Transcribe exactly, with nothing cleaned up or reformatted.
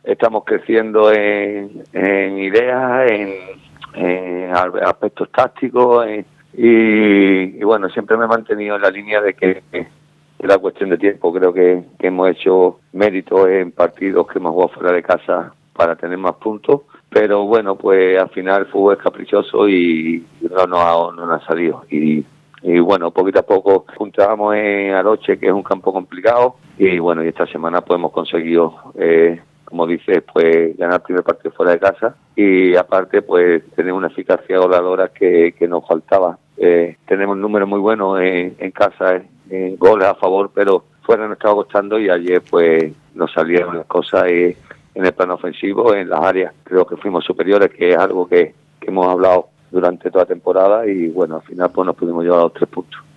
estamos creciendo en, en ideas, en, en aspectos tácticos, en, y, y bueno, siempre me he mantenido en la línea de que era cuestión de tiempo. Creo que, que hemos hecho méritos en partidos que hemos jugado fuera de casa para tener más puntos, pero bueno, pues al final el fútbol es caprichoso y no nos ha, no nos ha salido. Y, y bueno, poquito a poco puntábamos en Aroche, que es un campo complicado, y bueno, y esta semana pues hemos conseguido, eh, como dices, pues ganar el primer partido fuera de casa, y aparte pues tener una eficacia goleadora que, que nos faltaba. Eh, tenemos números muy buenos en, en casa, eh, eh, goles a favor, pero fuera nos estaba costando, y ayer pues nos salieron las cosas eh, en el plano ofensivo, en las áreas. Creo que fuimos superiores, que es algo que, que hemos hablado durante toda la temporada, y bueno, al final pues nos pudimos llevar a los tres puntos.